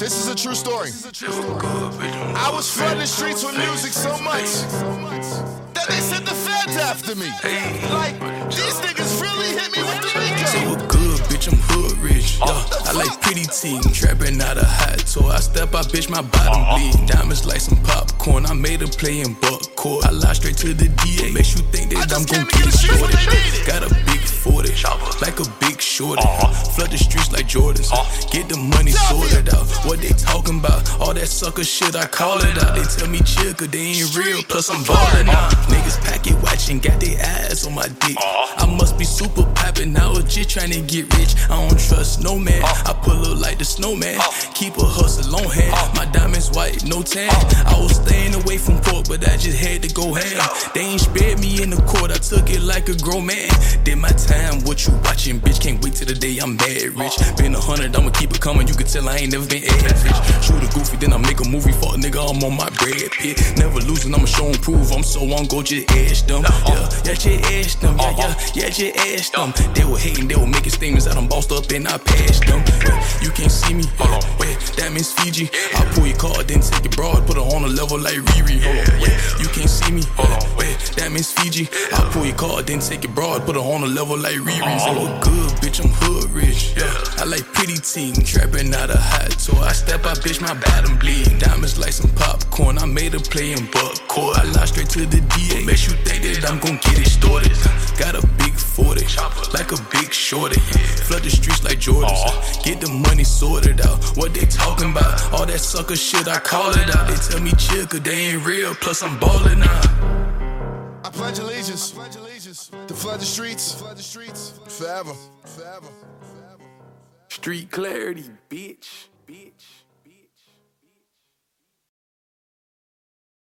This is a true story. I was flooding the streets with music so much that they sent the feds after me. Like, these niggas really hit me with the Rico. Say what good, bitch, I'm hood rich. I like pretty teen, trapping out a hot toy. I step out, bitch, my bottom bleed. Diamonds like some popcorn. I made a play in buck court. I lie straight to the DA. Makes you think that I'm gon' get it shorted. Got a big 40, like a big shorty. Flood the streets like Jordans. Get the money sorted out. What they talking about? All that sucker shit, I call it out. They tell me chill, cause they ain't real. Plus I'm ballin' out. Niggas packet watching, got their eyes on my dick. I must be super poppin'. I was just tryna get rich. I don't trust no man. I pull up like the snowman. Keep a hustle on hand. My diamonds white, no tan. I was staying away from pork, but I just had to go ham. They ain't spared me in the court. I took it like a grown man. Did my time, what you watching, bitch? Can't wait till the day I'm mad rich. Been 100, I'ma keep it coming. You can tell I ain't never been average. Shoot a goofy, then I make a movie. Fuck nigga, I'm on my Brad Pitt. Never losing, I'ma show and prove. I'm so on go, just ask them. Yeah, just ask them. Yeah, just ask them. They were hating, they were making statements that I'm bossed up and I passed them. You can't see me, that means Fiji. I pull your card, then take it broad, put her on a level like Riri. You can't see me, that means Fiji. I pull your card, then take it broad, put her on a level like Riri. So good, bitch, I'm hood rich. I like pretty teen, trapping out a hot toy. I step out, bitch, my bottom bleed. Diamonds like some popcorn. I made a play in buck court. I lie straight to the DA. Makes you think that I'm gon' get it started. Got a big 40, like a big shorty. Flood the streets like Jordans. Get the money sorted out. What they talking about? All that sucker shit, I call it out. They tell me chill, cause they ain't real. Plus I'm ballin' out. I pledge allegiance to flood the streets forever. Street clarity, bitch.